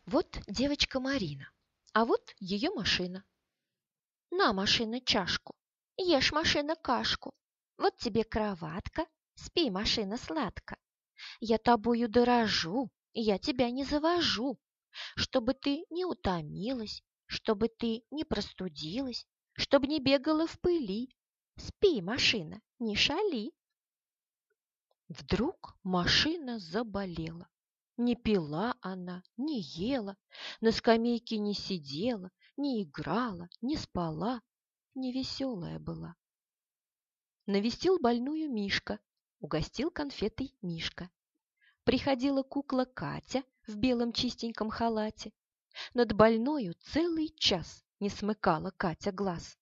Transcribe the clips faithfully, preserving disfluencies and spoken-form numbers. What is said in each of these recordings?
Вот девочка Марина, а вот ее машина. На, машина, чашку, ешь, машина, кашку. Вот тебе кроватка, спи, машина, сладко. Я тобою дорожу, я тебя не завожу, чтобы ты не утомилась, чтобы ты не простудилась, чтобы не бегала в пыли. Спи, машина, не шали. Вдруг машина заболела. Не пила она, не ела, на скамейке не сидела, не играла, не спала, невеселая была. Навестил больную Мишка, угостил конфетой Мишка. Приходила кукла Катя в белом чистеньком халате. Над больною целый час не смыкала Катя глаз.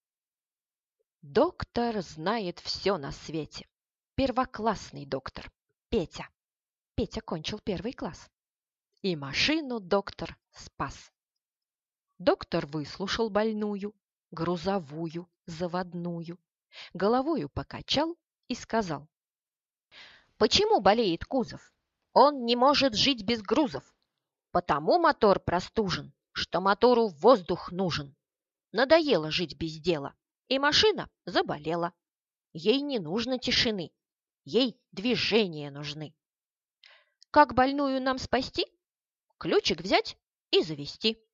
Доктор знает все на свете. Первоклассный доктор Петя. Петя кончил первый класс. И машину доктор спас. Доктор выслушал больную, грузовую, заводную, головою покачал и сказал: почему болеет кузов? Он не может жить без грузов. Потому мотор простужен, что мотору воздух нужен. Надоело жить без дела, и машина заболела. Ей не нужно тишины, ей движения нужны. Как больную нам спасти? Ключик взять и завести.